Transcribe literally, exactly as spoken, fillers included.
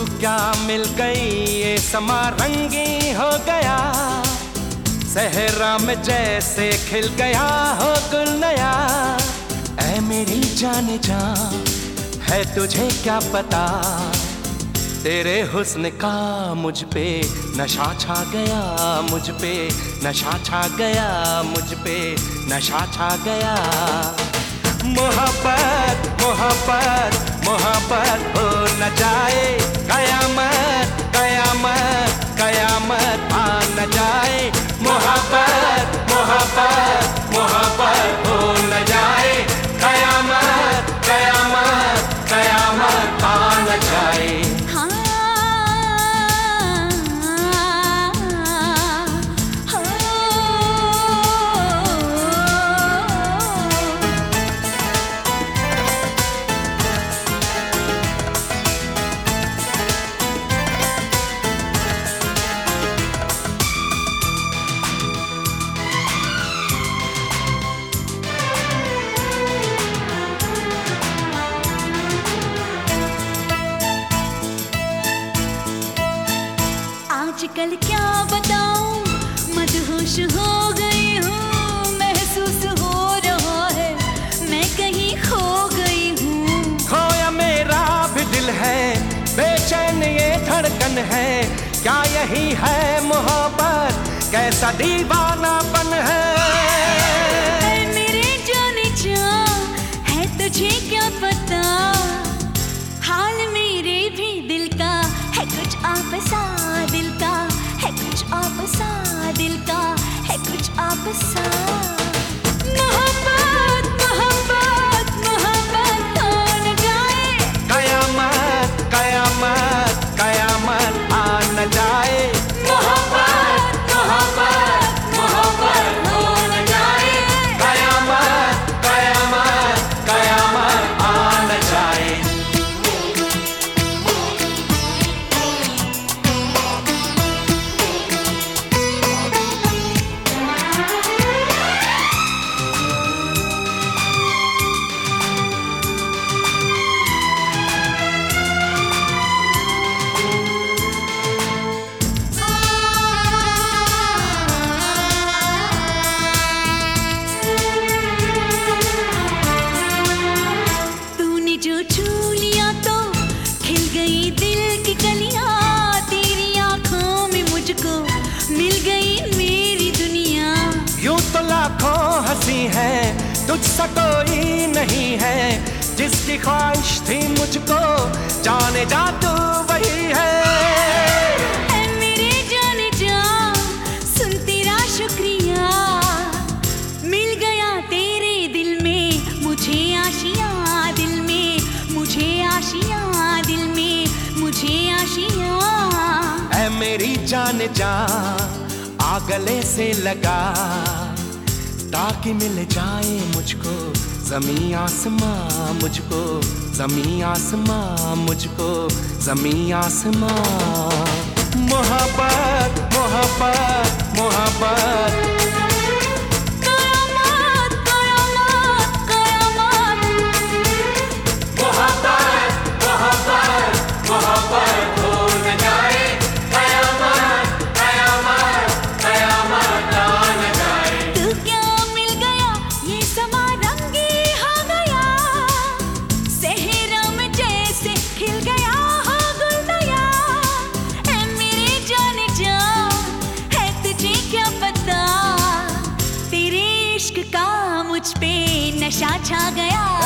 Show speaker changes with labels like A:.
A: क्या मिल गई ये समा रंगी हो गया, सहरा में जैसे खिल गया हो गुल नया। ऐ मेरी जान जा है तुझे क्या पता, तेरे हुस्न का मुझ पे नशा छा गया, मुझ पे नशा छा गया, मुझ पे नशा छा गया। मोहब्बत मोहब्बत मोहब्बत हो न जाए, कयामत कयामत कयामत आ न जाए। मोहब्बत मोहब्बत मोहब्बत हो न जाए, कयामत कयामत कयामत आ न जाए।
B: आजकल क्या बताऊं, मदहोश हो गई हूँ, महसूस हो रहा है मैं कहीं खो गई हूँ।
A: खोया मेरा भी दिल है, बेचैन ये धड़कन है, क्या यही है मोहब्बत, कैसा दीवानापन है।
B: मेरे जाने जा है तुझे क्या पता, हाल मेरे भी दिल का है कुछ आपसा, दिल का है कुछ आपसा, दिल का है कुछ आपसा। मोहब्बत मोहब्बत मोहब्बत हो न जाए,
A: कयामत कयामत कयामत आ न जाए। मोहब्बत मोहब्बत मोहब्बत हो न जाए, कयामत कयामत कयामत आ न जाए।
B: जो छू लिया तो खिल गई दिल की कलियां, तेरी आंखों में मुझको मिल गई मेरी दुनिया।
A: यूं तो लाखों हंसी है, तुझसा कोई नहीं है, जिसकी ख्वाहिश थी मुझको जाने जा तू वही है।
B: ऐ मेरे जाने जा सुन तेरा शुक्रिया, मिल गया तेरे दिल में मुझे आशियां, दिल में मुझे आशियां, दिल में मुझे आशियां।
A: ऐ मेरी जान जा आ गले से लगा, ताकि मिल जाए मुझको ज़मीं आसमां, मुझको ज़मीं आसमां, मुझको ज़मीं आसमां। मोहब्बत मोहब्बत मोहब्बत
B: मुझ पे नशा छा गया।